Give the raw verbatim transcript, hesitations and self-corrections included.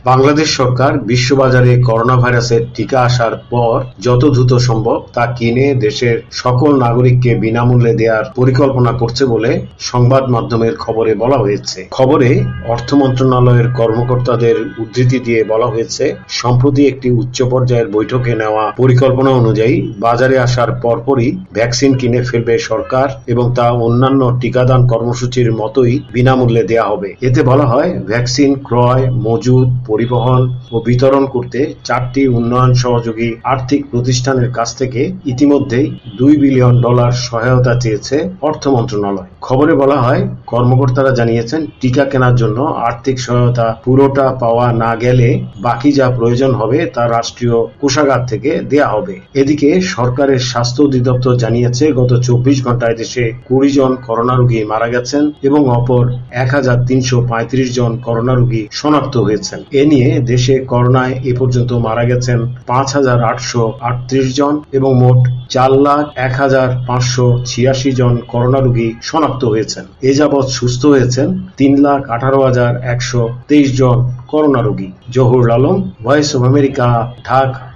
বাংলাদেশ সরকার বিশ্ববাজারে corona ভাইরাসের টিকা আসার পর যত দ্রুত সম্ভব তা কিনে দেশের সকল নাগরিককে বিনামূল্যে দেওয়ার পরিকল্পনা করছে বলে সংবাদ মাধ্যমের খবরে বলা হয়েছে। খবরে অর্থ মন্ত্রণালয়ের কর্মকর্তাদের উদ্ধৃতি দিয়ে বলা হয়েছে, সম্প্রতি একটি উচ্চ পর্যায়ের বৈঠকে নেওয়া পরিকল্পনা অনুযায়ী বাজারে আসার পরপরই ভ্যাকসিন কিনে ফেলবে সরকার এবং তা অন্যান্য টিকাদান কর্মসূচির মতোই বিনামূল্যে দেয়া হবে। এতে বলা হয়, ভ্যাকসিন ক্রয়, মজুত, পরিবহন ও বিতরণ করতে চারটি উন্নয়ন সহযোগী আর্থিক প্রতিষ্ঠানের কাছ থেকে ইতিমধ্যেই দুই বিলিয়ন ডলার সহায়তা চেয়েছে অর্থ মন্ত্রণালয়। খবরে বলা হয়, কর্মকর্তারা জানিয়েছেন, টিকা কেনার জন্য আর্থিক সহায়তা পুরোটা পাওয়া না গেলে বাকি যা প্রয়োজন হবে তা রাষ্ট্রীয় কোষাগার থেকে দেয়া হবে। এদিকে সরকারের স্বাস্থ্য অধিদপ্তর জানিয়েছে, গত চব্বিশ ঘন্টায় দেশে কুড়ি জন করোনা রোগী মারা গেছেন এবং অপর এক হাজার তিনশো পঁয়ত্রিশ জন করোনা রোগী শনাক্ত হয়েছেন। এ নিয়ে দেশে করোনায় এ পর্যন্ত মারা গেছেন পাঁচ হাজার আটশো আটত্রিশ জন এবং মোট চার লাখ এক হাজার পাঁচশো ছিয়াশি জন করোনা রোগী শনাক্ত হয়েছেন। এ যাবৎ সুস্থ হয়েছেন তিন লাখ আঠারো হাজার একশো তেইশ জন করোনা রোগী। Zahurul Alam, voice of America, Dhaka.